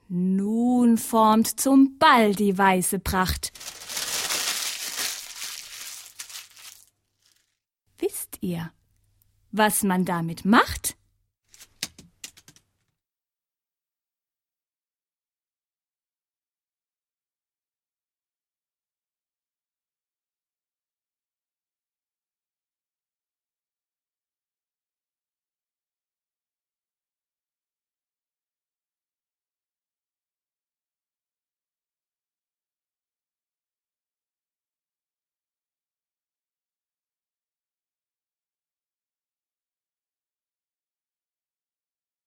Nun formt zum Ball die weiße Pracht. Wisst ihr, was man damit macht?